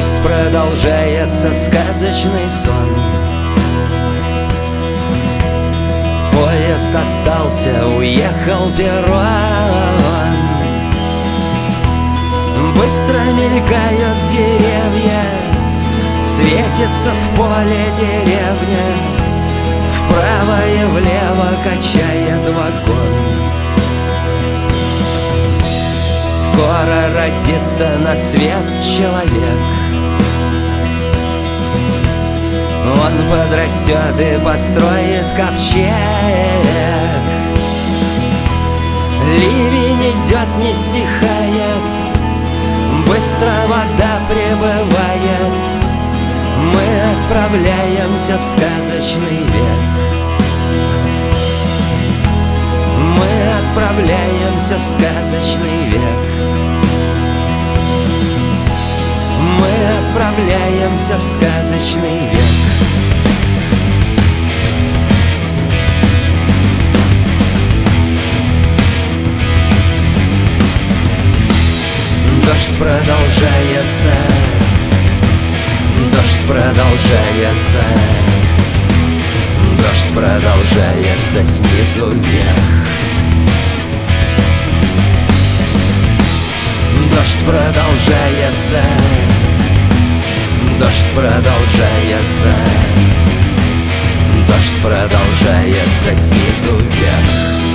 Пусть продолжается сказочный сон. Поезд остался, уехал перрон. Быстро мелькают деревья, светится в поле деревня. Вправо и влево качает вагон. Скоро родится на свет человек. Он подрастет и построит ковчег. Ливень идет, не стихает, быстро вода прибывает. Мы отправляемся в сказочный век. Мы отправляемся в сказочный век. Мы отправляемся в сказочный век. Дождь продолжается, дождь продолжается, дождь продолжается снизу вверх. Дождь продолжается, дождь продолжается, дождь продолжается снизу вверх.